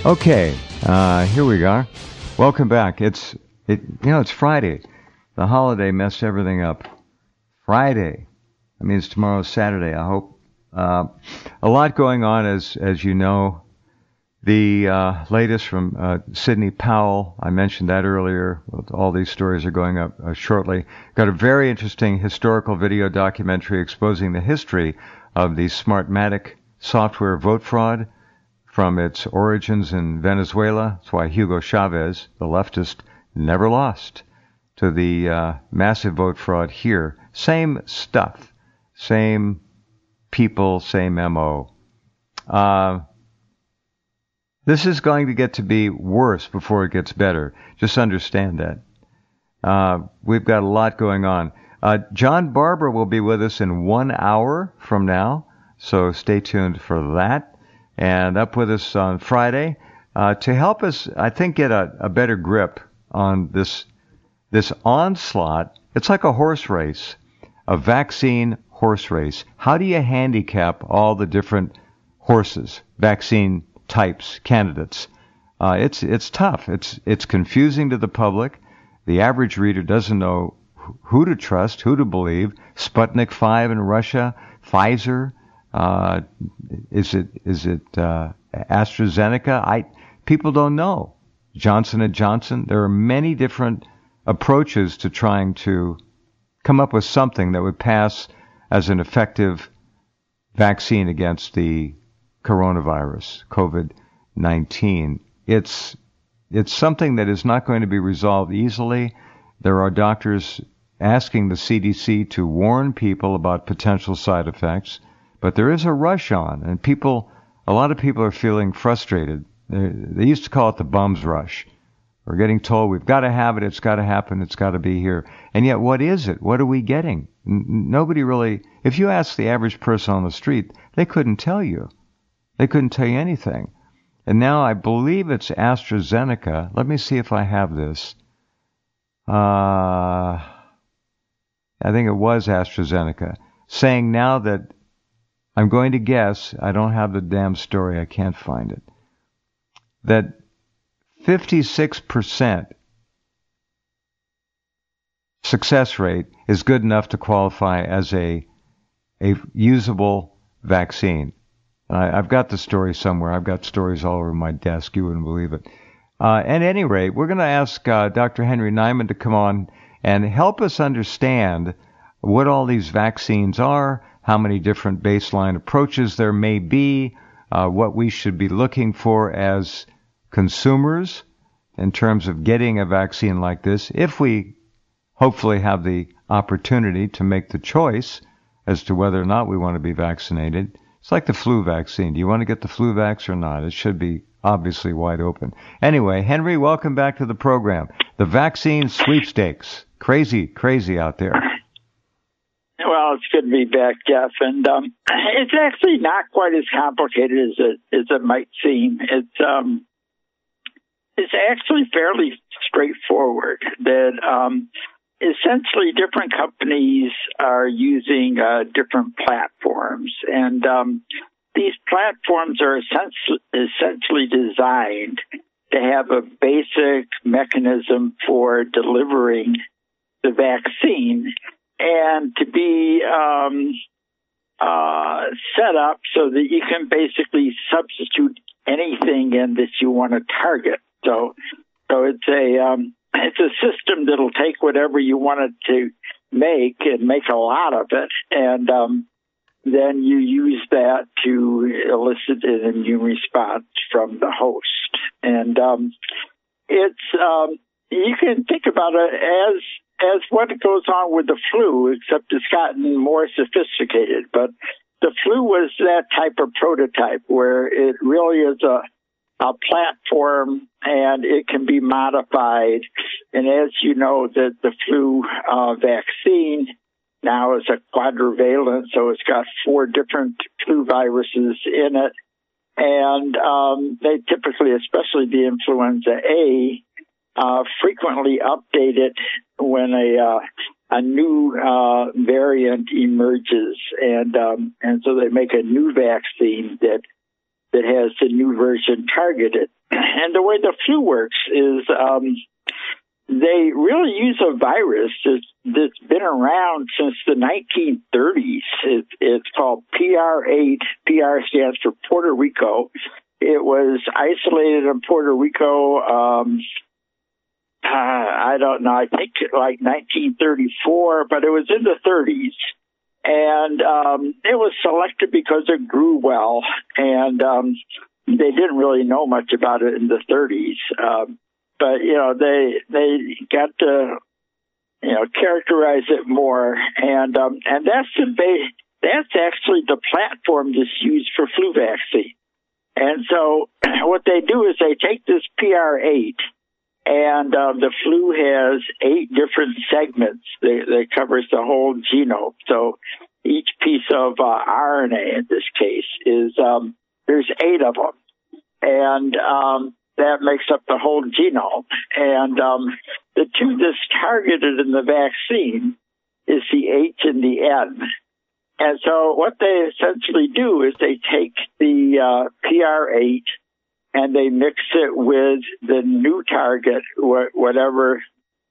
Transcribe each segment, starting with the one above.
Okay, here we are. Welcome back. It's Friday. The holiday messed everything up. Friday. That means tomorrow's Saturday, I hope. A lot going on, as you know. The latest from Sidney Powell, I mentioned that earlier. All these stories are going up shortly. Got a very interesting historical video documentary exposing the history of the Smartmatic software vote fraud from its origins in Venezuela. That's why Hugo Chavez, the leftist, never lost to the massive vote fraud here. Same stuff, same people, same MO. This is going to get to be worse before it gets better. Just understand that. We've got a lot going on. John Barber will be with us in 1 hour from now, so stay tuned for that. And up with us on Friday to help us, I think, get a better grip on this onslaught. It's like a horse race, a vaccine horse race. How do you handicap all the different horses, vaccine types, candidates? It's tough. It's confusing to the public. The average reader doesn't know who to trust, who to believe. Sputnik 5 in Russia, Pfizer. Is it AstraZeneca? People don't know. Johnson & Johnson. There are many different approaches to trying to come up with something that would pass as an effective vaccine against the coronavirus, COVID-19. It's something that is not going to be resolved easily. There are doctors asking the CDC to warn people about potential side effects. But there is a rush on, and a lot of people are feeling frustrated. They used to call it the bum's rush. We're getting told we've got to have it, it's got to happen, it's got to be here. And yet, what is it? What are we getting? Nobody really, if you ask the average person on the street, they couldn't tell you. They couldn't tell you anything. And now I believe it's AstraZeneca. Let me see if I have this. I think it was AstraZeneca, saying now that I'm going to guess, I don't have the damn story, I can't find it, that 56% success rate is good enough to qualify as a usable vaccine. I've got the story somewhere. I've got stories all over my desk. You wouldn't believe it. At any rate, we're going to ask Dr. Henry Nyman to come on and help us understand what all these vaccines are, how many different baseline approaches there may be, what we should be looking for as consumers in terms of getting a vaccine like this, if we hopefully have the opportunity to make the choice as to whether or not we want to be vaccinated. It's like the flu vaccine. Do you want to get the flu vax or not? It should be obviously wide open. Anyway, Henry, welcome back to the program. The vaccine sweepstakes. Crazy out there. Well, it's good to be back, Jeff. And it's actually not quite as complicated as it might seem. It's actually fairly straightforward. That essentially different companies are using different platforms, and these platforms are essentially designed to have a basic mechanism for delivering the vaccine and to be set up so that you can basically substitute anything in that you want to target. So it's a system that'll take whatever you want it to make and make a lot of it, and then you use that to elicit an immune response from the host. And you can think about it as what goes on with the flu, except it's gotten more sophisticated. But the flu was that type of prototype where it really is a platform and it can be modified. And as you know, the flu vaccine now is a quadrivalent, so it's got 4 different flu viruses in it. And they typically, especially the influenza A, frequently update it when a new variant emerges, and so they make a new vaccine that that has the new version targeted. And the way the flu works is they really use a virus that's been around since the 1930s. It's called PR8. PR stands for Puerto Rico. It was isolated in Puerto Rico, I don't know, I think like 1934, but it was in the 30s. And it was selected because it grew well, and they didn't really know much about it in the 30s. But, they got to, characterize it more. And that's actually the platform that's used for flu vaccine. And so what they do is they take this PR8, and the flu has 8 different segments that covers the whole genome. So each piece of RNA, in this case, is there's 8 of them. And that makes up the whole genome. And the 2 that's targeted in the vaccine is the H and the N. And so what they essentially do is they take the PR8 and they mix it with the new target, whatever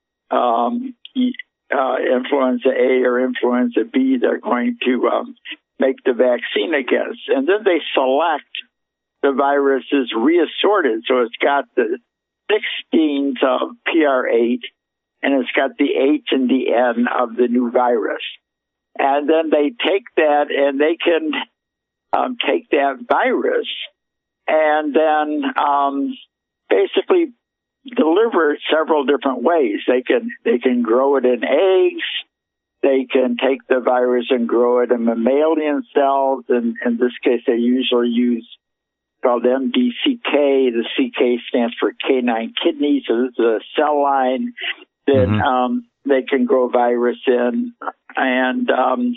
influenza A or influenza B they're going to make the vaccine against. And then they select the virus is reassorted. So it's got the 6 genes of PR8 and it's got the H and the N of the new virus. And then they take that and they can take that virus and then basically deliver it several different ways. They can grow it in eggs. They can take the virus and grow it in mammalian cells. And in this case, they usually use called MDCK. The CK stands for canine kidney. So this is a cell line that they can grow virus in. And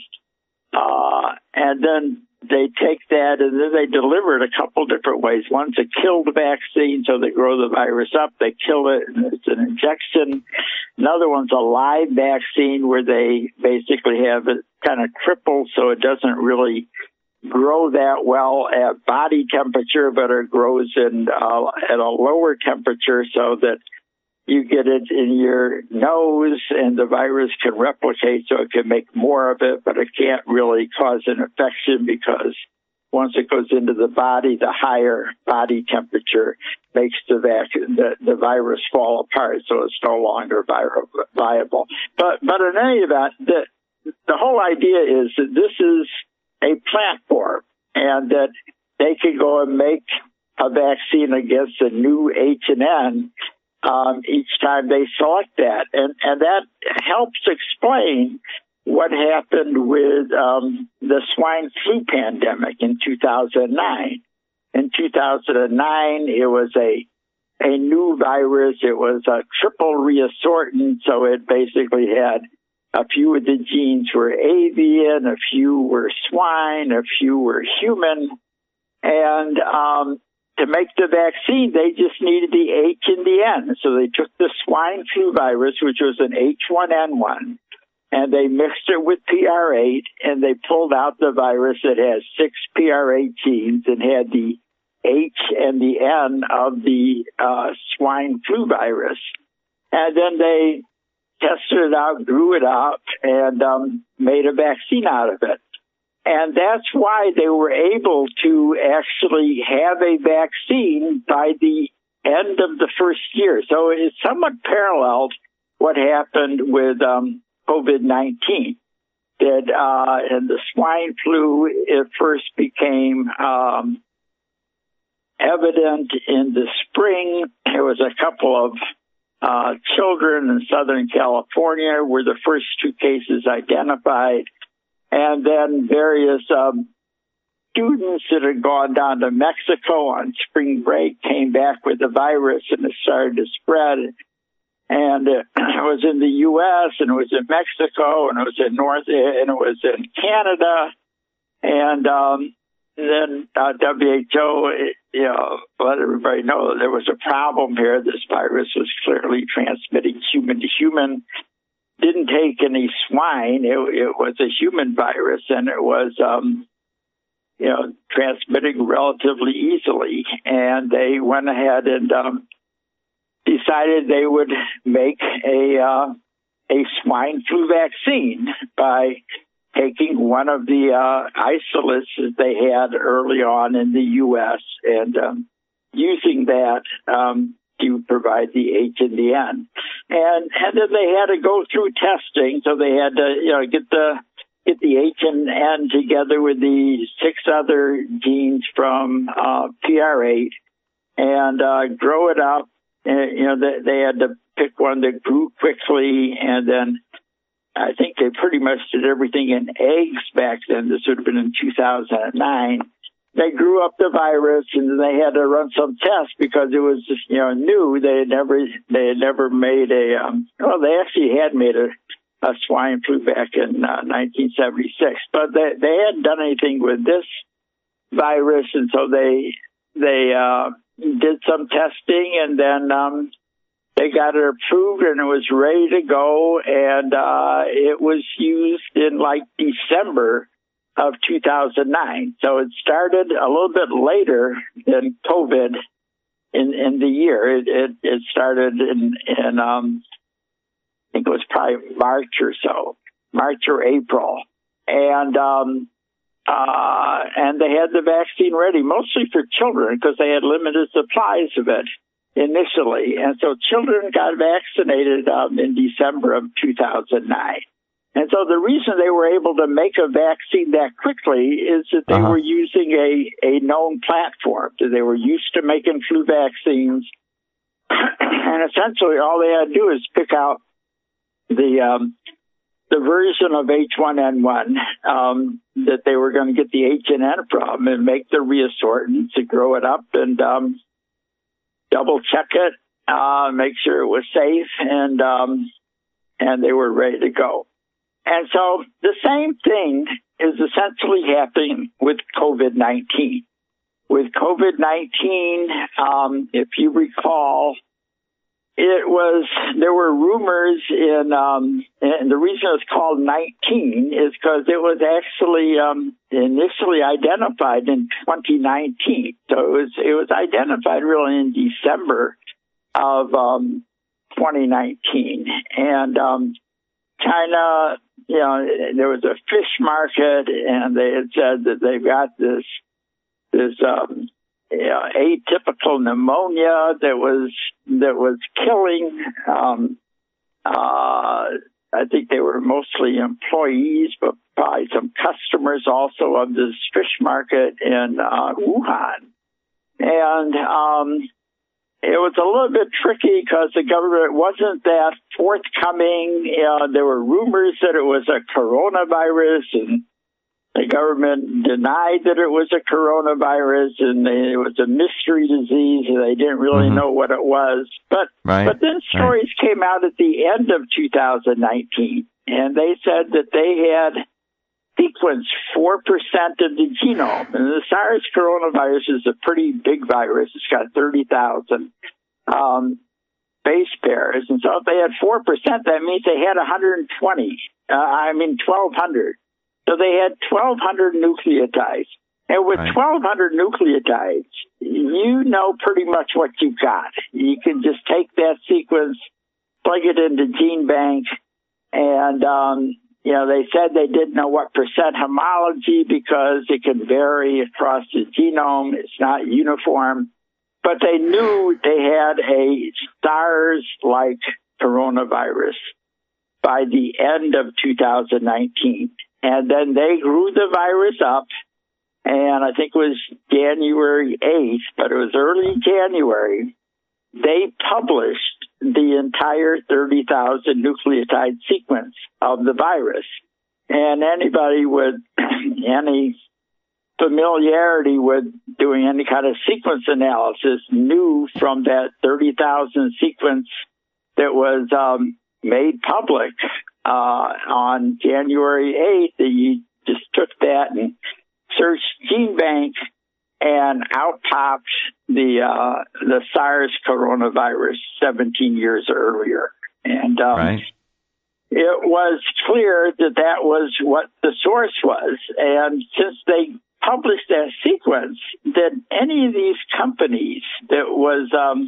then they take that and then they deliver it a couple different ways. One's a killed vaccine, so they grow the virus up, they kill it, and it's an injection. Another one's a live vaccine where they basically have it kind of crippled so it doesn't really grow that well at body temperature, but it grows in at a lower temperature so that you get it in your nose and the virus can replicate so it can make more of it, but it can't really cause an infection because once it goes into the body, the higher body temperature makes the virus fall apart, so it's no longer viable. But in any event, the whole idea is that this is a platform and that they can go and make a vaccine against a new H and N each time they select that. And that helps explain what happened with the swine flu pandemic in 2009. In 2009, it was a new virus. It was a triple reassortant, so it basically had a few of the genes were avian, a few were swine, a few were human. And to make the vaccine, they just needed the H and the N. So they took the swine flu virus, which was an H1N1, and they mixed it with PR8, and they pulled out the virus that has 6 PR8 genes and had the H and the N of the swine flu virus. And then they tested it out, grew it up, and made a vaccine out of it. And that's why they were able to actually have a vaccine by the end of the first year. So it somewhat paralleled what happened with COVID-19. That in the swine flu, it first became evident in the spring. There was a couple of children in Southern California were the first 2 cases identified. And then various students that had gone down to Mexico on spring break came back with the virus and it started to spread. And it was in the U.S. and it was in Mexico and it was in and it was in Canada. And then WHO, let everybody know that there was a problem here. This virus was clearly transmitting human to human. Didn't take any swine. It was a human virus, and it was transmitting relatively easily. And they went ahead and decided they would make a swine flu vaccine by taking one of the isolates that they had early on in the U.S. and using that to provide the H and the N. And then they had to go through testing, so they had to get the H and N together with the 6 other genes from PR8 and grow it up. And, they had to pick one that grew quickly, and then I think they pretty much did everything in eggs back then. This would have been in 2009. They grew up the virus, and they had to run some tests because it was just new. They had never made they actually had made a swine flu back in 1976, but they hadn't done anything with this virus, and so they did some testing, and then they got it approved, and it was ready to go, and it was used in like December of 2009. So it started a little bit later than COVID in the year. It started in I think it was probably March or April, and they had the vaccine ready, mostly for children because they had limited supplies of it initially. And so children got vaccinated in December of 2009. And so the reason they were able to make a vaccine that quickly is that they were using a known platform. They were used to making flu vaccines. And essentially all they had to do is pick out the version of H1N1 that they were going to get the H and N from and make the reassortment to grow it up and double check it, make sure it was safe, and they were ready to go. And so the same thing is essentially happening with COVID-19. With COVID-19, if you recall, there were rumors and the reason it's called 19 is because it was actually initially identified in 2019. So it was identified really in December of 2019. And China, there was a fish market, and they had said that they've got this atypical pneumonia that was killing. I think they were mostly employees, but probably some customers also of this fish market in Wuhan. And it was a little bit tricky because the government wasn't that forthcoming. There were rumors that it was a coronavirus, and the government denied that it was a coronavirus, and it was a mystery disease, and they didn't really know what it was. But then stories came out at the end of 2019, and they said that they had sequenced 4% of the genome. And the SARS coronavirus is a pretty big virus. It's got 30,000 base pairs. And so if they had 4%, that means they had 1,200. So they had 1,200 nucleotides. And with 1,200 nucleotides, you know pretty much what you got. You can just take that sequence, plug it into GeneBank, and, they said they didn't know what percent homology because it can vary across the genome. It's not uniform. But they knew they had a SARS-like coronavirus by the end of 2019. And then they grew the virus up, and I think it was January 8th, but it was early January. They published the entire 30,000 nucleotide sequence of the virus. And anybody with any familiarity with doing any kind of sequence analysis knew from that 30,000 sequence that was made public on January 8th, that you just took that and searched GeneBank, and out popped the SARS coronavirus 17 years earlier. And it was clear that was what the source was. And since they published that sequence, then any of these companies that was,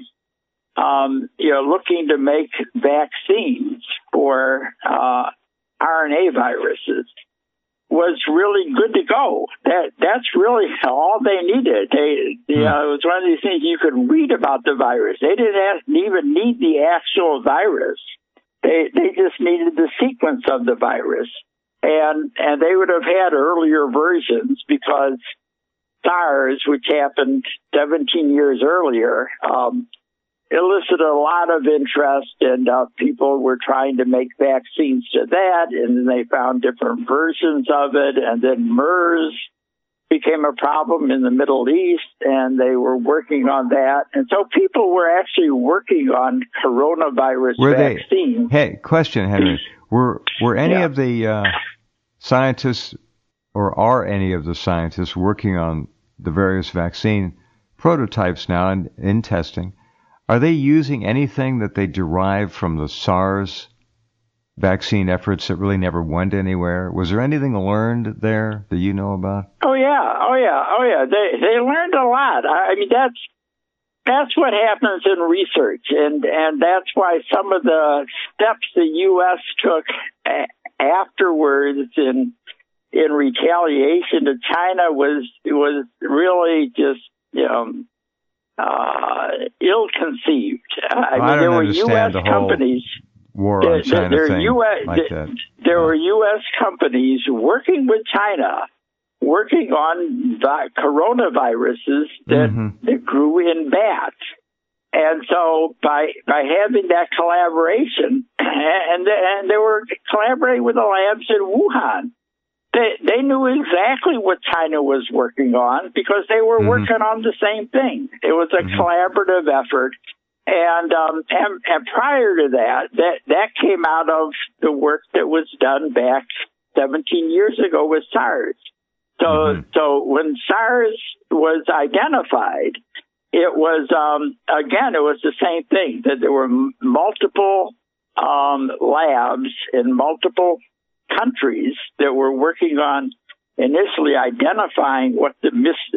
looking to make vaccines for RNA viruses was really good to go. That's really all they needed. It was one of these things you could read about the virus. They didn't even need the actual virus. They just needed the sequence of the virus. And they would have had earlier versions because SARS, which happened 17 years earlier, elicited a lot of interest, and people were trying to make vaccines to that, and then they found different versions of it, and then MERS became a problem in the Middle East, and they were working on that. And so people were actually working on coronavirus vaccines. Hey, question, Henry. Were any of the scientists, or are any of the scientists working on the various vaccine prototypes now in testing? Are they using anything that they derived from the SARS vaccine efforts that really never went anywhere? Was there anything learned there that you know about? Oh yeah. They learned a lot. I mean, that's what happens in research, and that's why some of the steps the U.S. took afterwards in retaliation to China was really just ill-conceived. I mean, there were U.S. companies. War on China thing like that. There were U.S. companies working with China, working on coronaviruses that grew in bats. And so by having that collaboration, and they were collaborating with the labs in Wuhan, they knew exactly what China was working on because they were working on the same thing. It was a collaborative effort. And prior to that came out of the work that was done back 17 years ago with SARS. So when SARS was identified, it was, again, it was the same thing, that there were multiple labs in multiple countries that were working on initially identifying what the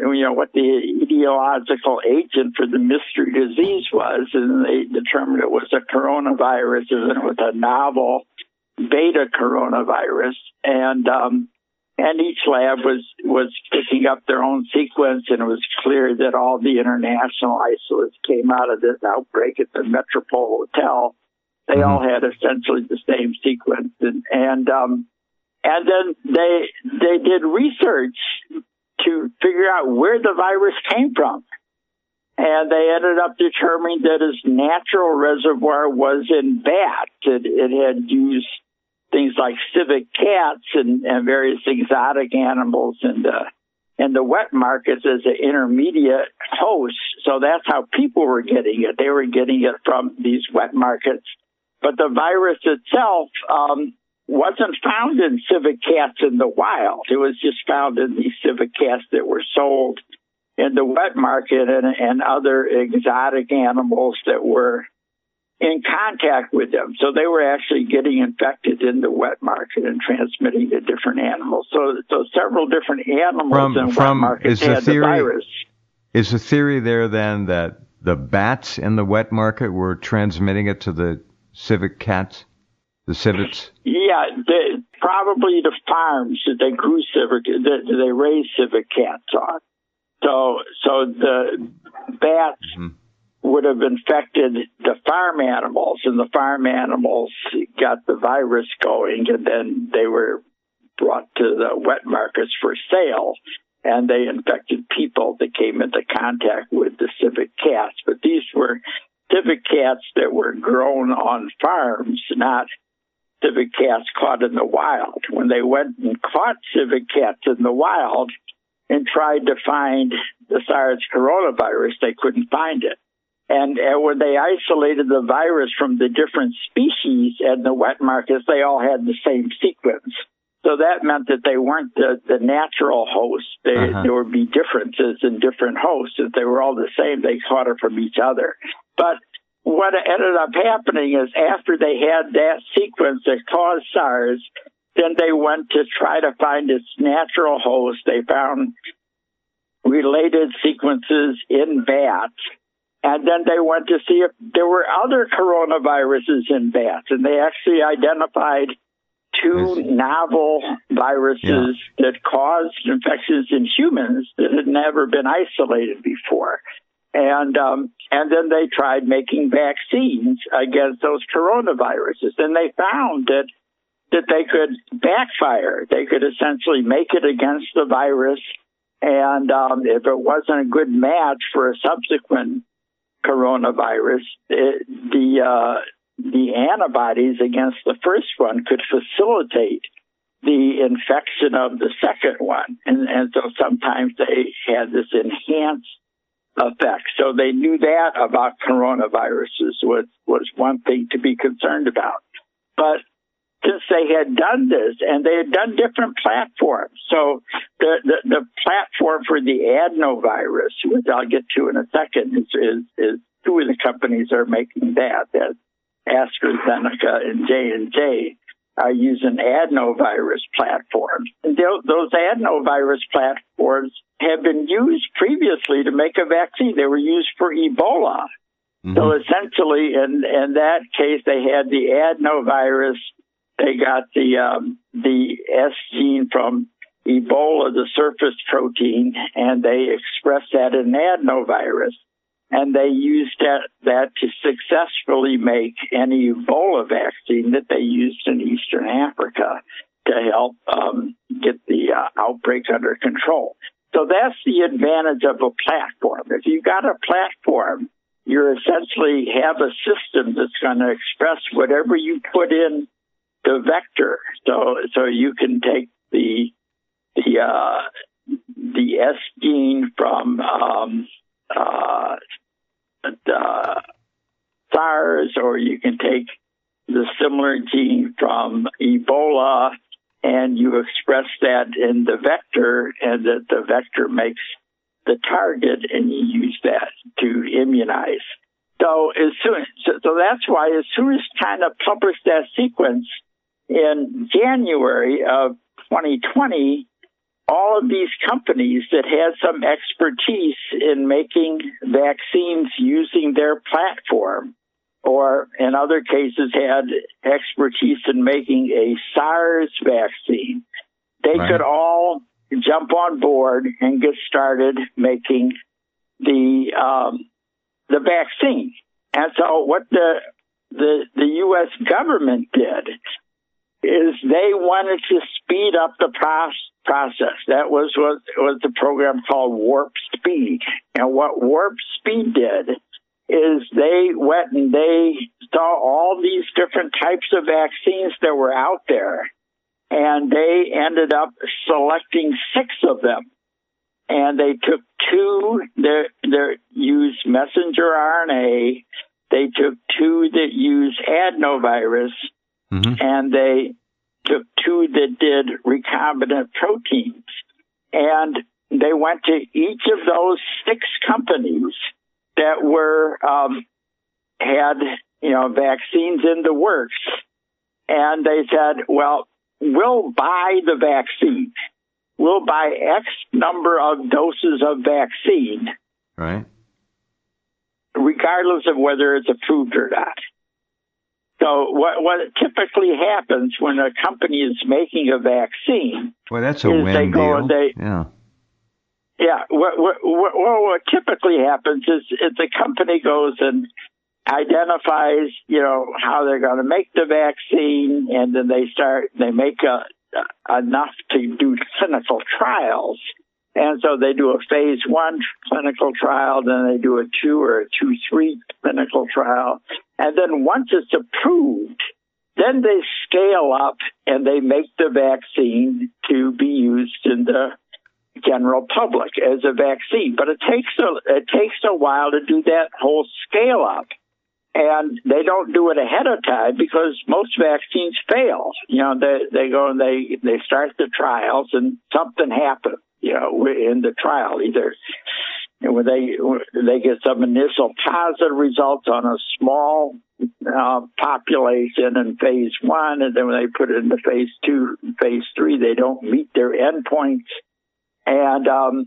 etiological agent for the mystery disease was, and they determined it was a coronavirus, and it was a novel beta coronavirus, and each lab was picking up their own sequence, and it was clear that all the international isolates came out of this outbreak at the Metropole Hotel. They all had essentially the same sequence, and then they did research to figure out where the virus came from, and they ended up determining that its natural reservoir was in bats. It had used things like civet cats and various exotic animals and the wet markets as an intermediate host. So that's how people were getting it. They were getting it from these wet markets. But the virus itself wasn't found in civet cats in the wild. It was just found in these civet cats that were sold in the wet market and other exotic animals that were in contact with them. So they were actually getting infected in the wet market and transmitting to different animals. So several different animals in wet markets had the virus. Is the theory there then that the bats in the wet market were transmitting it to the civet cats, the civets? Yeah, probably the farms that they grew that they raised civet cats on. So the bats would have infected the farm animals, and the farm animals got the virus going, and then they were brought to the wet markets for sale, and they infected people that came into contact with the civet cats. But these were civet cats that were grown on farms, not civet cats caught in the wild. When they went and caught civet cats in the wild and tried to find the SARS coronavirus, they couldn't find it. And when they isolated the virus from the different species in the wet markets, they all had the same sequence. So that meant that they weren't the natural host. There would be differences in different hosts. If they were all the same, they caught it from each other. But what ended up happening is after they had that sequence that caused SARS, then they went to try to find its natural host. They found related sequences in bats. And then they went to see if there were other coronaviruses in bats. And they actually identified two novel viruses that caused infections in humans that had never been isolated before. And then they tried making vaccines against those coronaviruses. And they found that they could backfire. They could essentially make it against the virus. And if it wasn't a good match for a subsequent coronavirus, the antibodies against the first one could facilitate the infection of the second one. And so sometimes they had this enhanced effect. So they knew that about coronaviruses was one thing to be concerned about. But since they had done this, and they had done different platforms. So the platform for the adenovirus, which I'll get to in a second, is two of the companies are making that. That's AstraZeneca and J&J are using adenovirus platforms. And those adenovirus platforms have been used previously to make a vaccine. They were used for Ebola. Mm-hmm. So essentially, in that case, they had the adenovirus. They got the S gene from Ebola, the surface protein, and they expressed that in adenovirus. And they used that to successfully make an Ebola vaccine that they used in Eastern Africa to help get the outbreak under control. So that's the advantage of a platform. If you've got a platform, you essentially have a system that's going to express whatever you put in the vector. So you can take the S gene from SARS, or you can take the similar gene from Ebola, and you express that in the vector, and that the vector makes the target, and you use that to immunize. So that's why as soon as China published that sequence in January of 2020, all of these companies that had some expertise in making vaccines using their platform, or in other cases had expertise in making a SARS vaccine, they could all jump on board and get started making the vaccine. And so what the U.S. government did is they wanted to speed up the process. That was the program called Warp Speed. And what Warp Speed did is they went and they saw all these different types of vaccines that were out there, and they ended up selecting 6 of them. And they took 2 that used messenger RNA, they took 2 that used adenovirus, and they took 2 that did recombinant proteins. And they went to each of those 6 companies that were had vaccines in the works, and they said, well, we'll buy the vaccine. We'll buy X number of doses of vaccine, right, regardless of whether it's approved or not. So what typically happens when a company is making a vaccine, well, that's a win deal. What typically happens is the company goes and identifies, how they're going to make the vaccine, and then they make enough to do clinical trials. And so they do a phase 1 clinical trial, then they do a 2 or a 2-3 clinical trial. And then once it's approved, then they scale up and they make the vaccine to be used in the general public as a vaccine. But it takes a while to do that whole scale up. And they don't do it ahead of time because most vaccines fail. They go and they start the trials and something happens, in the trial. Either when they get some initial positive results on a small population in phase 1, and then when they put it into phase 2, phase 3, they don't meet their endpoints. And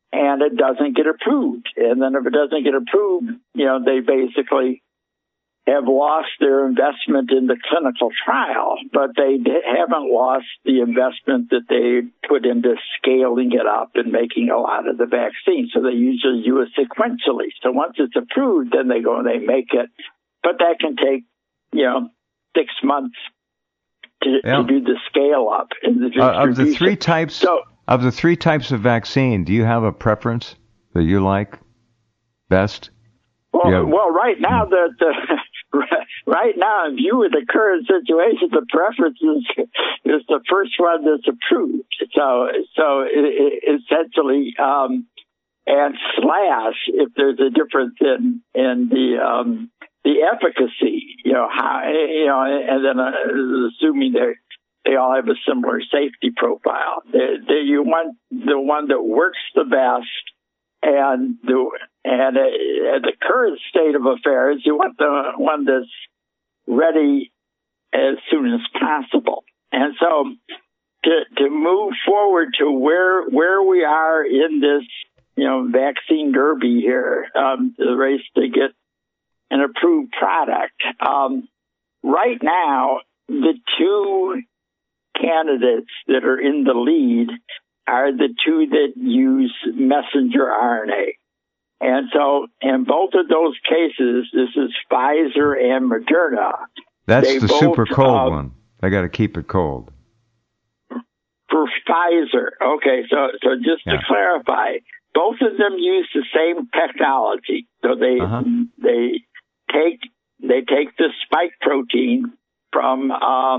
and it doesn't get approved. And then if it doesn't get approved, they basically have lost their investment in the clinical trial, but they haven't lost the investment that they put into scaling it up and making a lot of the vaccine. So they usually do it sequentially. So once it's approved, then they go and they make it. But that can take, 6 months to do the scale up and the distribution. Of the three types of vaccine, do you have a preference that you like best? Well, right now right now, in view of the current situation, the preference is the first one that's approved. So essentially, and slash if there's a difference in the efficacy, and then assuming they all have a similar safety profile. You want the one that works the best, and at the current state of affairs, you want the one that's ready as soon as possible. And so to move forward to where we are in this, vaccine derby here, the race to get an approved product. Right now, the two candidates that are in the lead are the two that use messenger RNA. And so in both of those cases, this is Pfizer and Moderna. That's the super cold one. I got to keep it cold. For Pfizer. Okay, so just to clarify, both of them use the same technology. So they take the spike protein from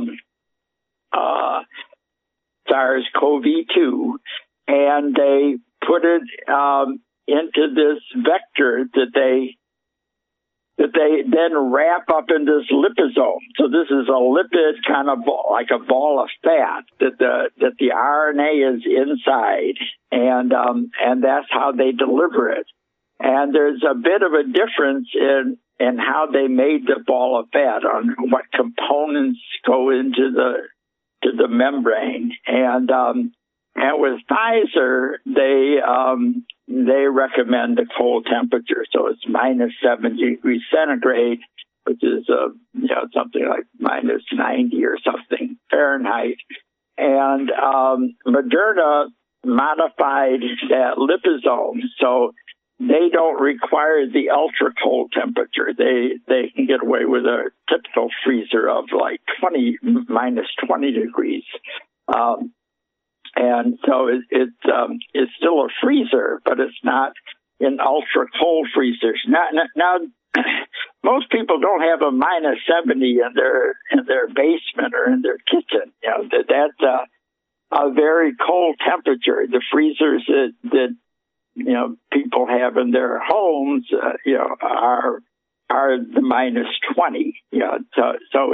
SARS-CoV-2 and they put it into this vector that they then wrap up in this liposome. So this is a lipid kind of like a ball of fat that the RNA is inside, and that's how they deliver it. And there's a bit of a difference in how they made the ball of fat, on what components go into the membrane. And with Pfizer, they recommend a cold temperature, so it's minus 70 degrees centigrade, which is something like minus 90 or something Fahrenheit. And Moderna modified that liposome, so they don't require the ultra cold temperature. They can get away with a typical freezer of like minus 20 degrees. And so it's still a freezer, but it's not an ultra cold freezer. Now, most people don't have a minus 70 in their basement or in their kitchen. That's a very cold temperature. The freezers that people have in their homes, are the minus 20. So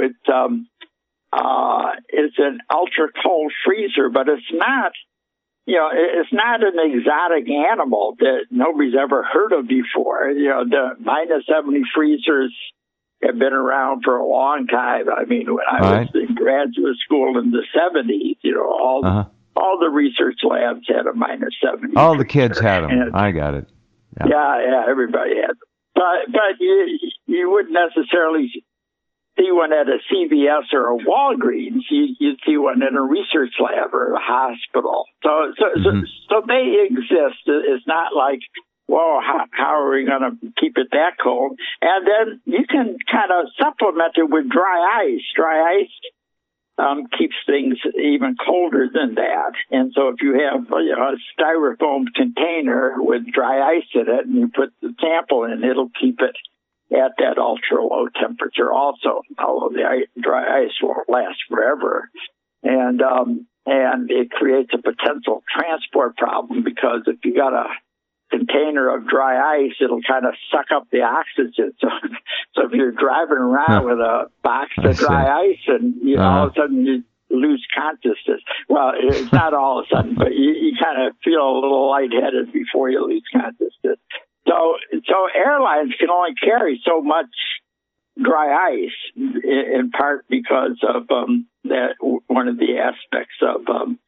it's an ultra cold freezer, but it's not, it's not an exotic animal that nobody's ever heard of before. The minus 70 freezers have been around for a long time. I mean, when I was in graduate school in the 70s, all the research labs had a minus 70. All the kids had them. I got it. Yeah, everybody had them. But you wouldn't necessarily see one at a CVS or a Walgreens. You'd see one in a research lab or a hospital. So they exist. It's not like, whoa, how are we going to keep it that cold? And then you can kind of supplement it with dry ice. Dry ice keeps things even colder than that. And so if you have a styrofoam container with dry ice in it and you put the sample in, it'll keep it at that ultra low temperature also, although the dry ice won't last forever. And it creates a potential transport problem, because if you got a container of dry ice, it'll kind of suck up the oxygen. So if you're driving around with a box of dry ice and all of a sudden you lose consciousness. Well, it's not all of a sudden, but you kind of feel a little lightheaded before you lose consciousness. So airlines can only carry so much dry ice, in part because of that one of the aspects of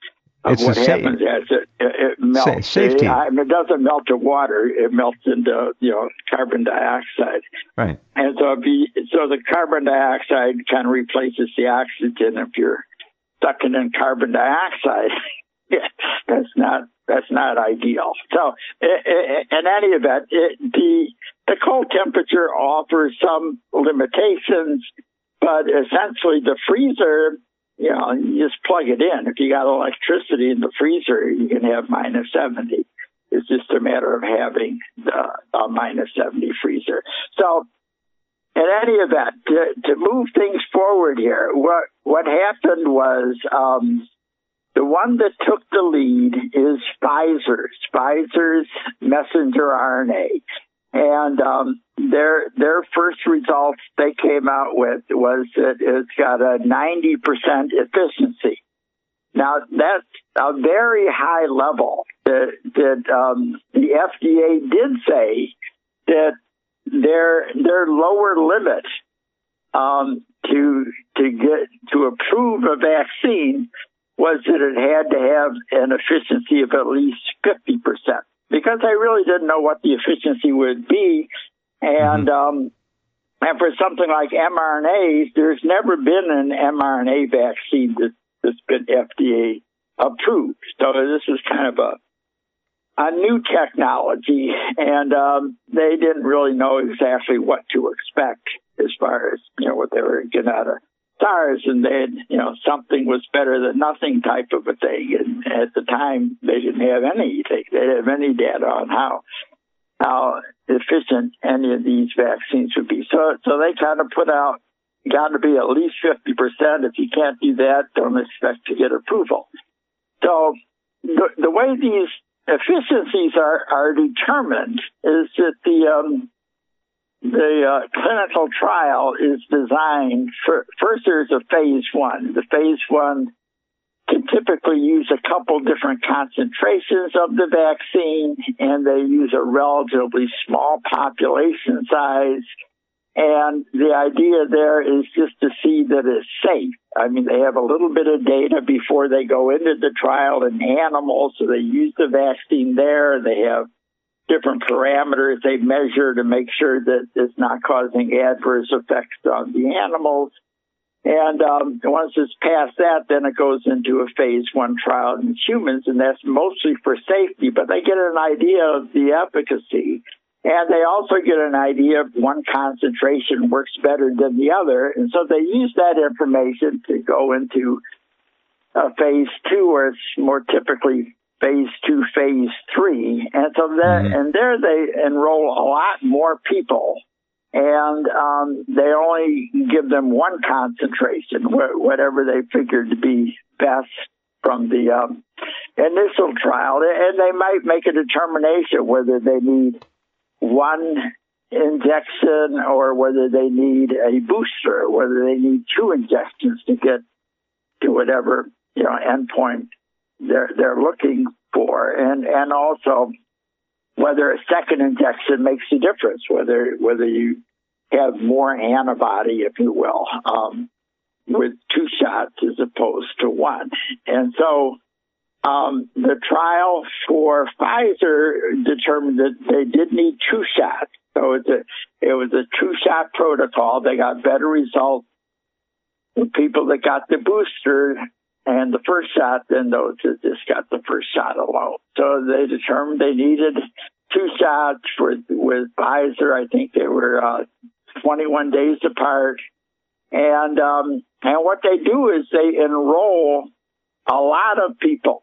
of what happens as it melts. Safety. It doesn't melt to water; it melts into carbon dioxide. Right. And so the carbon dioxide kind of replaces the oxygen. If you're sucking in carbon dioxide, that's not ideal. So in any event, the cold temperature offers some limitations, but essentially the freezer. You just plug it in. If you got electricity in the freezer, you can have minus 70. It's just a matter of having a minus 70 freezer. So, in any event, to move things forward here, what happened was the one that took the lead is Pfizer's messenger RNA. And their first results they came out with was that it's got a 90% efficiency. Now, that's a very high level. That the FDA did say that their lower limit to approve a vaccine was that it had to have an efficiency of at least 50%. Because I really didn't know what the efficiency would be. And and for something like mRNAs, there's never been an mRNA vaccine that's been FDA approved. So this is kind of a new technology, and they didn't really know exactly what to expect as far as, what they were getting out of SARS, and they had, something was better than nothing type of a thing. And at the time, they didn't have anything. They didn't have any data on how efficient any of these vaccines would be. So they kind of put out, got to be at least 50%. If you can't do that, don't expect to get approval. So the way these efficiencies are determined is that the clinical trial is designed first there's a phase 1. The phase 1 can typically use a couple different concentrations of the vaccine, and they use a relatively small population size. And the idea there is just to see that it's safe. I mean, they have a little bit of data before they go into the trial in animals, so they use the vaccine there. They have different parameters they measure to make sure that it's not causing adverse effects on the animals. And once it's past that, then it goes into a phase 1 trial in humans, and that's mostly for safety, but they get an idea of the efficacy. And they also get an idea if one concentration works better than the other. And so they use that information to go into phase 2, or it's more typically phase 2, phase 3. And so there they enroll a lot more people. And they only give them one concentration, whatever they figured to be best from the initial trial. And they might make a determination whether they need one injection or whether they need a booster, whether they need 2 injections to get to whatever endpoint they're looking for, and also whether a second injection makes a difference, whether you have more antibody, if you will, with 2 shots as opposed to 1. And so the trial for Pfizer determined that they did need 2 shots. So it was a 2-shot protocol. They got better results with people that got the booster and the first shot than those that just got the first shot alone. So they determined they needed 2 shots with Pfizer. I think they were 21 days apart. And what they do is they enroll a lot of people.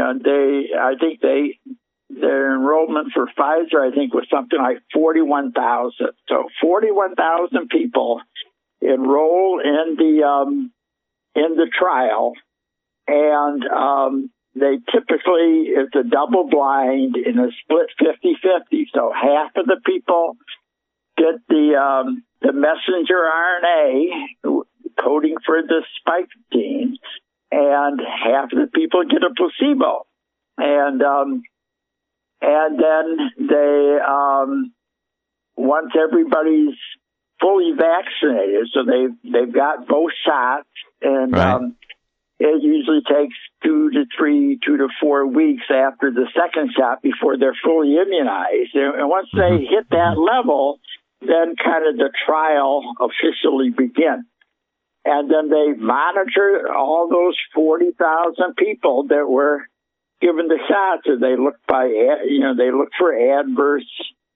Their enrollment for Pfizer, I think, was something like 41,000. So 41,000 people enroll in the trial, and they typically, it's a double blind in a split 50-50. So half of the people get the messenger RNA coding for the spike gene, and half of the people get a placebo. And then they, once everybody's fully vaccinated, so they've got both shots, and right. It usually takes 2 to 4 weeks after the second shot before they're fully immunized. And once they hit that level, then kind of the trial officially begins. And then they monitor all those 40,000 people that were given the shots, and they look they look for adverse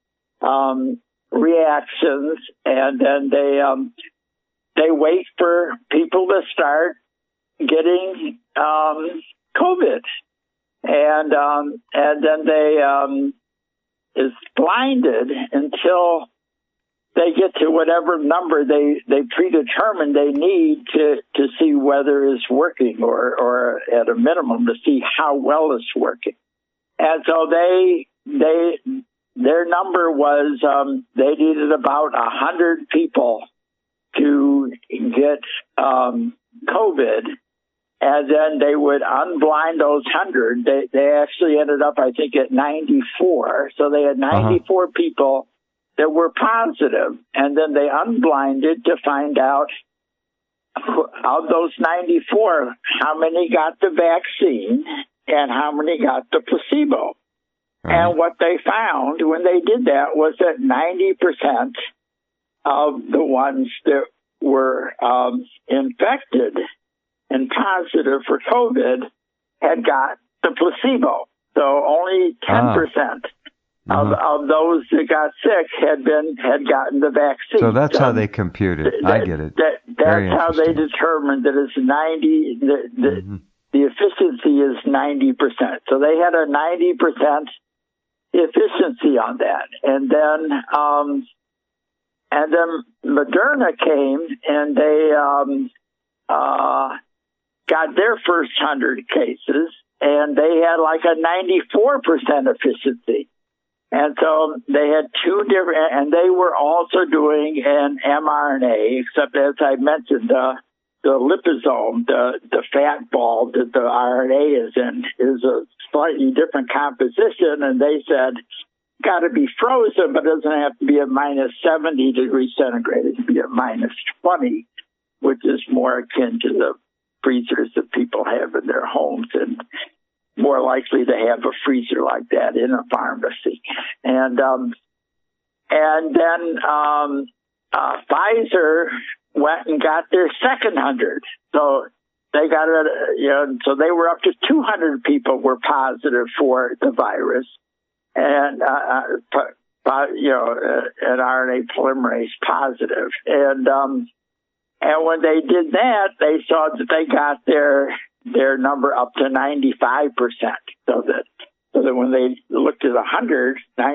reactions, and then they wait for people to start getting COVID, and then they is blinded until they get to whatever number they predetermine they need to see whether it's working, or at a minimum to see how well it's working. And so their number was they needed about 100 people to get COVID, and then they would unblind those 100. They actually ended up, I think, at 94. So they had 94 people that were positive, and then they unblinded to find out of those 94, how many got the vaccine and how many got the placebo. And what they found when they did that was that 90% of the ones that were infected and positive for COVID had got the placebo. So only 10% of those that got sick had gotten the vaccine. So that's how they compute it. I get it. That's how they determined that it's 90. The efficiency is 90%. So they had a 90% efficiency on that, and then Moderna came and they got their first 100 cases, and they had like a 94% efficiency. And so they had two different, and they were also doing an mRNA, except as I mentioned, the liposome, the fat ball that the RNA is in, is a slightly different composition. And they said, got to be frozen, but it doesn't have to be at minus 70 degrees centigrade. It can be at minus 20, which is more akin to the freezers that people have in their homes, and more likely to have a freezer like that in a pharmacy. And then Pfizer went and got their second 100. So they got so they were up to 200 people were positive for the virus, and an RNA polymerase positive. And when they did that, they saw that they got their number up to 95%. So that when they looked at 100,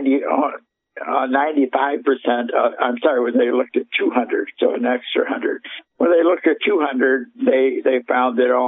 95%, I'm sorry, when they looked at 200, so an extra 100. When they looked at 200, they found that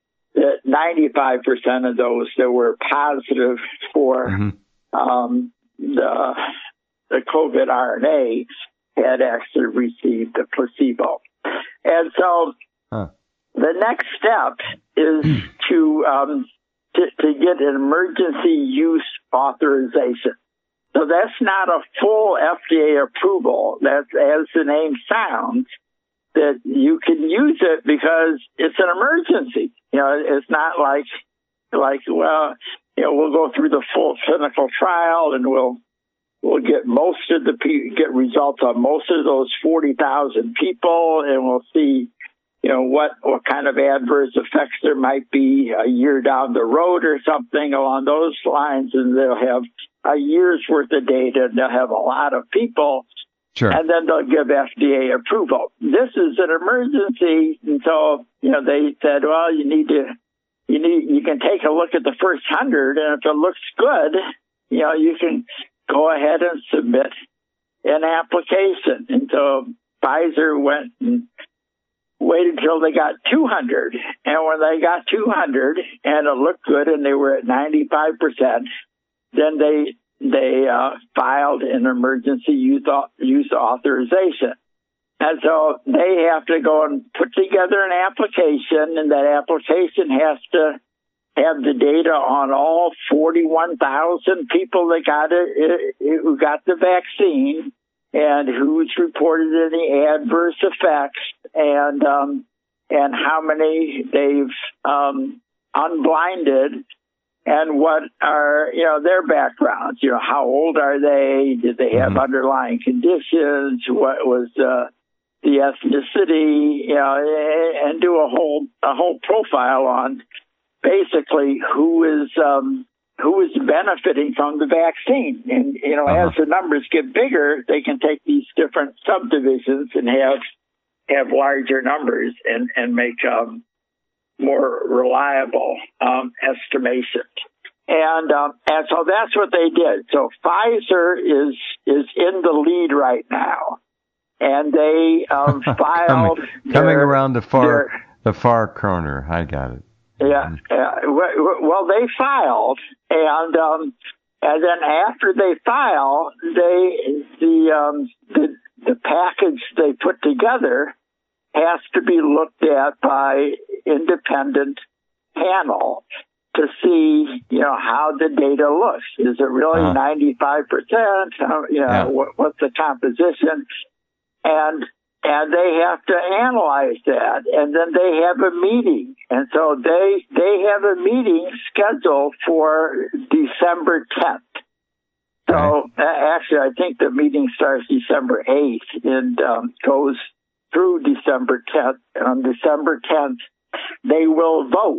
95% of those that were positive for the COVID RNA had actually received the placebo. And so the next step is to get an emergency use authorization. So that's not a full FDA approval. That's, as the name sounds, that you can use it because it's an emergency. It's not like we'll go through the full clinical trial and we'll get get results on most of those 40,000 people, and we'll see what kind of adverse effects there might be a year down the road or something along those lines, and they'll have a year's worth of data, and they'll have a lot of people, sure, and then they'll give FDA approval. This is an emergency, and so they said, well, you can take a look at the first 100, and if it looks good, you can go ahead and submit an application. And so Pfizer went and waited until they got 200. And when they got 200 and it looked good and they were at 95%, then they filed an emergency use authorization. And so they have to go and put together an application, and that application has to have the data on all 41,000 people that who got the vaccine, and who's reported any adverse effects, and how many they've unblinded, and what are, their backgrounds? How old are they? Did they have underlying conditions? What was the ethnicity? And do a whole profile on basically who is benefiting from the vaccine. And as the numbers get bigger, they can take these different subdivisions and have larger numbers and make more reliable estimations. And so that's what they did. So Pfizer is in the lead right now, and they filed coming around the far corner. I got it. Yeah. Well, they filed, and then after they file, the package they put together has to be looked at by independent panel to see, how the data looks. Is it really 95%? What's the composition? And they have to analyze that, and then they have a meeting. And so they have a meeting scheduled for December 10th. So actually, I think the meeting starts December 8th and goes through December 10th. And on December 10th, they will vote.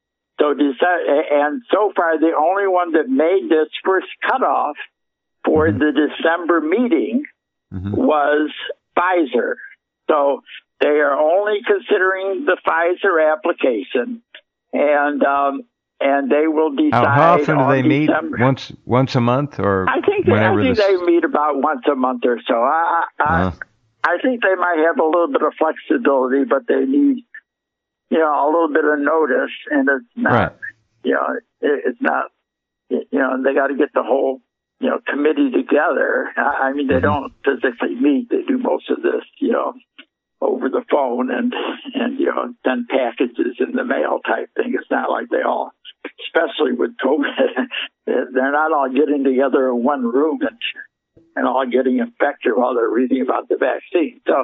And so far, the only one that made this first cutoff for the December meeting was Pfizer. So they are only considering the Pfizer application, and they will decide. How often do they meet? December. Once a month, or I think they meet about once a month or so. I think they might have a little bit of flexibility, but they need, a little bit of notice, and it's not, it's not, they got to get the whole, committee together. I mean, they don't physically meet. They do most of this, over the phone and send packages in the mail type thing. It's not like they all, especially with COVID, they're not all getting together in one room and all getting infected while they're reading about the vaccine. So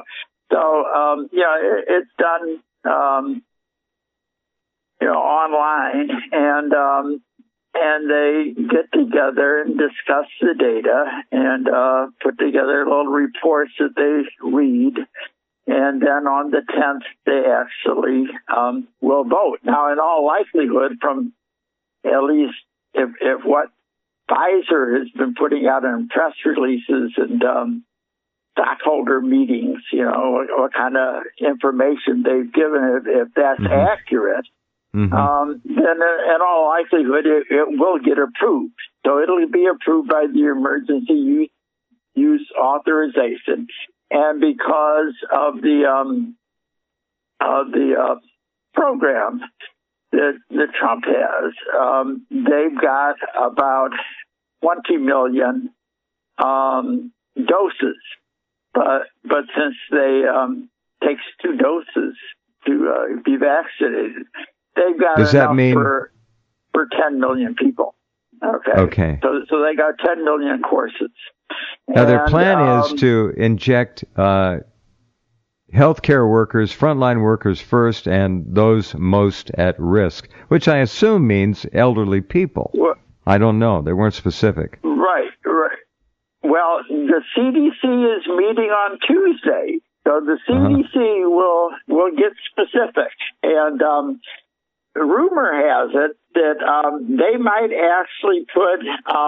it's done, online, and they get together and discuss the data and put together little reports that they read. And then on the 10th, they actually will vote. Now, in all likelihood, from at least if what Pfizer has been putting out in press releases and stockholder meetings, what kind of information they've given, if that's accurate, then in all likelihood, it will get approved. So it'll be approved by the emergency use authorization. And because of the program that Trump has, they've got about 20 million doses. But since they takes 2 doses to be vaccinated, they've got enough for 10 million people. Okay. So they got 10 million courses. Now, their plan is to inject healthcare workers, frontline workers first, and those most at risk, which I assume means elderly people. Well, I don't know. They weren't specific. Right. Well, the CDC is meeting on Tuesday, so the CDC will get specific. And rumor has it that they might actually put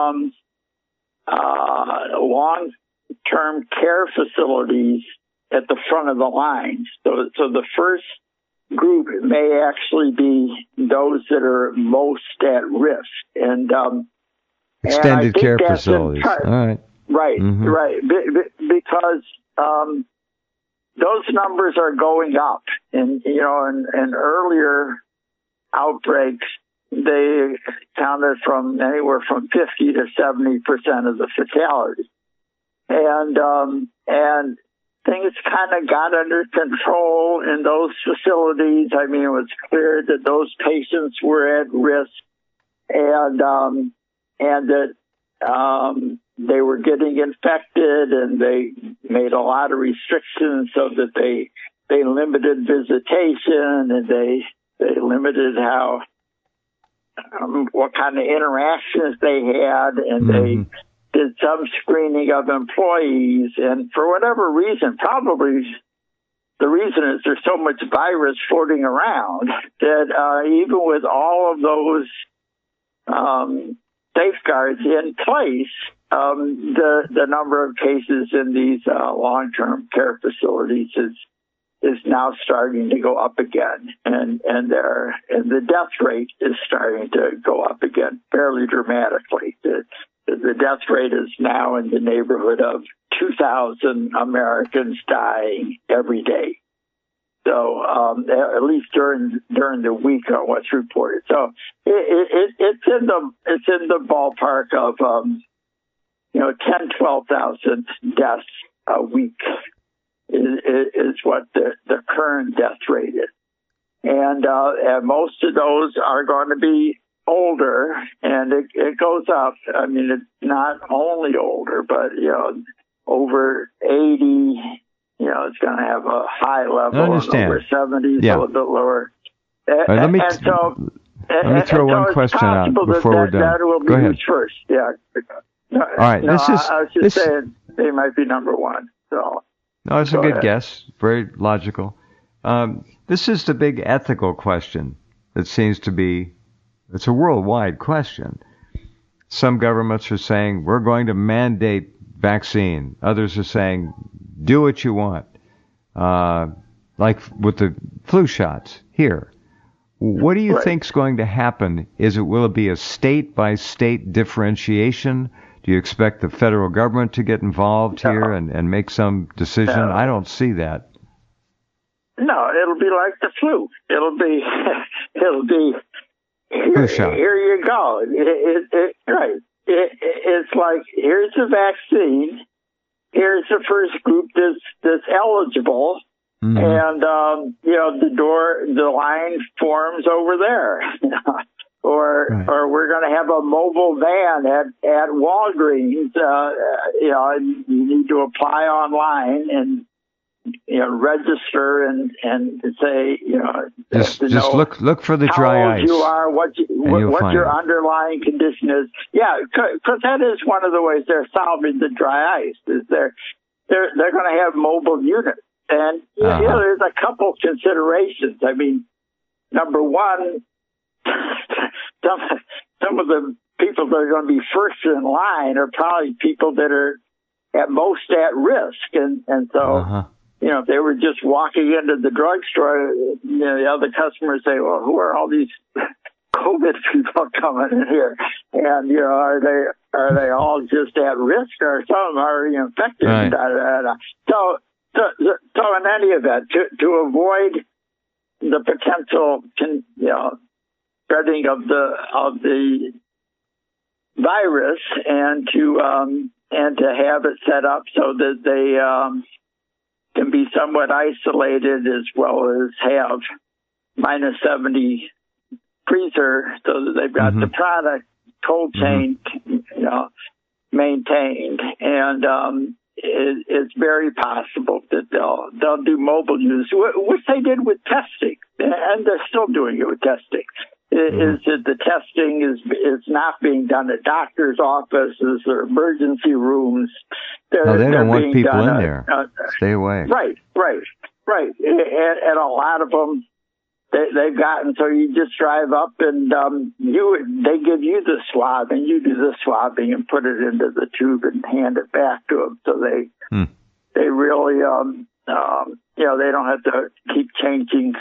long-term care facilities at the front of the line. So the first group may actually be those that are most at risk. And extended care facilities. All right. Right, right. Because those numbers are going up. And, in earlier outbreaks, they counted from anywhere from 50 to 70% of the fatalities. And things kind of got under control in those facilities. I mean, it was clear that those patients were at risk and that they were getting infected, and they made a lot of restrictions so that they limited visitation, and they limited how what kind of interactions they had, and they did some screening of employees. And for whatever reason, probably the reason is there's so much virus floating around that even with all of those safeguards in place, the number of cases in these long-term care facilities is now starting to go up again, and the death rate is starting to go up again fairly dramatically. The death rate is now in the neighborhood of 2,000 Americans dying every day. So at least during the week on what's reported. So it's in the ballpark of 10,000-12,000 deaths a week is what the current death rate is, and most of those are going to be older, and it goes up. I mean, it's not only older, but over 80. It's going to have a high level. I understand. Over 70, a little bit lower. Let me throw one question out before we're done. That will be Go ahead. used first. Yeah. All right. I was just saying they might be number one. So. No, it's a good guess. Very logical. This is the big ethical question that seems to be, it's a worldwide question. Some governments are saying, we're going to mandate vaccine. Others are saying, do what you want. Like with the flu shots here. What do you think's going to happen? Will it be a state-by-state differentiation? Do you expect the federal government to get involved here and make some decision? No. I don't see that. No, it'll be like the flu. It'll be flu shot. Here you go. It's like, here's the vaccine. Here's the first group that's eligible. Mm-hmm. And, the line forms over there. Or we're going to have a mobile van at Walgreens. And you need to apply online and register and say just look for the dry how ice. old you are, what your underlying condition is. Yeah, because that is one of the ways they're solving the dry ice. Is they're going to have mobile units, and there's a couple considerations. I mean, number one. Some of the people that are going to be first in line are probably people that are at most at risk, and so if they were just walking into the drugstore, the other customers say, "Well, who are all these COVID people coming in here?" And are they all just at risk, or some of them are infected? Right. So in any event, to avoid the potential spreading of the virus, and to have it set up so that they can be somewhat isolated, as well as have -70 freezer, so that they've got the product cold chain maintained, and it's very possible that they'll do mobile use, which they did with testing, and they're still doing it with testing. Is that the testing is not being done at doctors' offices or emergency rooms. They don't want people in there. Stay away. Right. And a lot of them, they've gotten so you just drive up and they give you the swab, and you do the swabbing and put it into the tube and hand it back to them. So they really they don't have to keep changing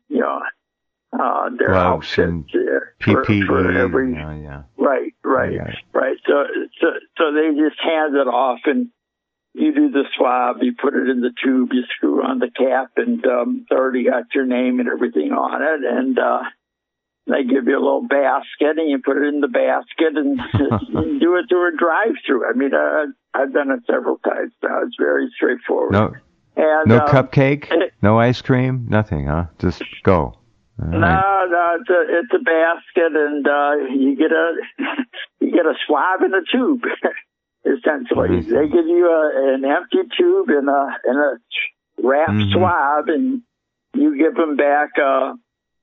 their gloves and PPE for every right. So they just hand it off, and you do the swab, you put it in the tube, you screw on the cap, and it's already got your name and everything on it, and they give you a little basket, and you put it in the basket, and you do it through a drive-through. I mean, I've done it several times now. It's very straightforward. No cupcake, no ice cream, nothing, huh? Just go. Right. No, it's a basket, and you get a swab in a tube. Essentially, they give you an empty tube and a wrapped swab, and you give them back a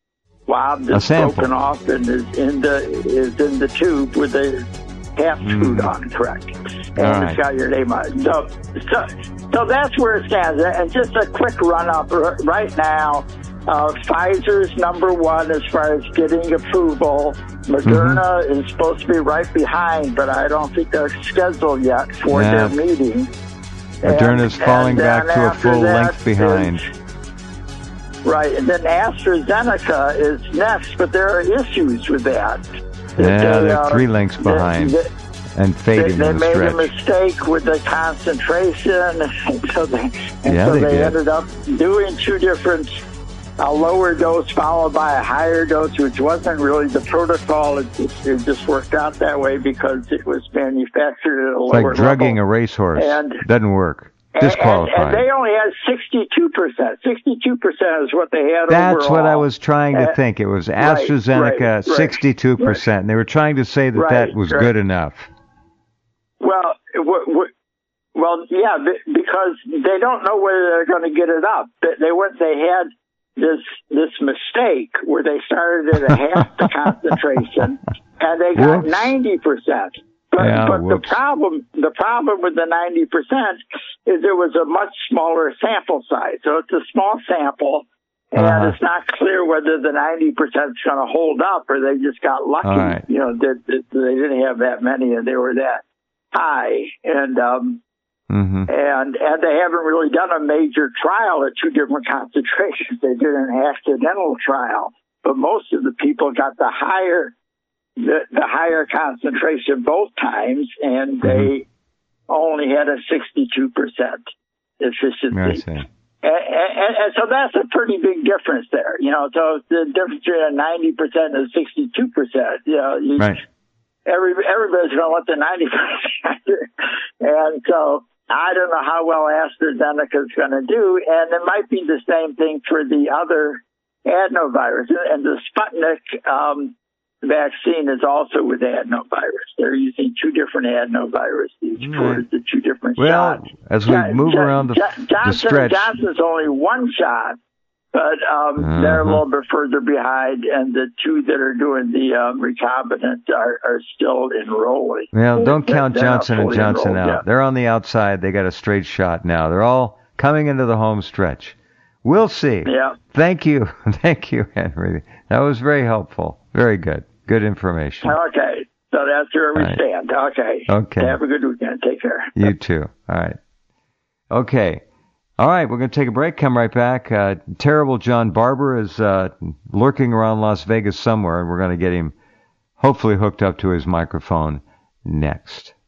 swab that's broken off and is in the tube with the half screwed on, correct? And it's got your name on it. So that's where it stands. And just a quick run-up right now. Pfizer's number one as far as getting approval. Moderna is supposed to be right behind, but I don't think they're scheduled yet for their meeting. Moderna's falling back to a full length behind. Right, and then AstraZeneca is next, but there are issues with that. They're 3 lengths behind and fading they in the made stretch. a mistake with the concentration, so they ended up doing 2 different, a lower dose followed by a higher dose, which wasn't really the protocol. It just worked out that way because it was manufactured at a lower level. It's like drugging a racehorse. Doesn't work. Disqualified. And they only had 62%. 62% is what they had That's overall. what I was trying to think. It was AstraZeneca, 62%. And they were trying to say that was good enough. Well, yeah, because they don't know whether they're going to get it up. They had this mistake where they started at a half the concentration, and they got 90%. But the problem with the 90% is it was a much smaller sample size. So it's a small sample, and it's not clear whether the 90% is going to hold up or they just got lucky. Right. You know, they didn't have that many and they were that high. And they haven't really done a major trial at 2 different concentrations. They did an accidental trial, but most of the people got the higher concentration both times, and they only had a 62% efficiency. And so that's a pretty big difference there. You know, so the difference between a 90% and 62%, you know, everybody's going to want the 90%. And so I don't know how well AstraZeneca is going to do, and it might be the same thing for the other adenovirus. And the Sputnik vaccine is also with adenovirus. They're using 2 different adenoviruses for the 2 different shots. Well, as we move around the stretch. Johnson's only 1 shot, but they're a little bit further behind, and the 2 that are doing the recombinant are still enrolling. Well, don't count Johnson & Johnson out. Yeah. They're on the outside. They got a straight shot now. They're all coming into the home stretch. We'll see. Yeah. Thank you. Thank you, Henry. That was very helpful. Very good. Good information. Okay. So that's where we stand. Okay. Have a good weekend. Take care. You too. All right. Okay. All right. We're going to take a break. Come right back. Terrible John Barber is lurking around Las Vegas somewhere, and we're going to get him hopefully hooked up to his microphone next.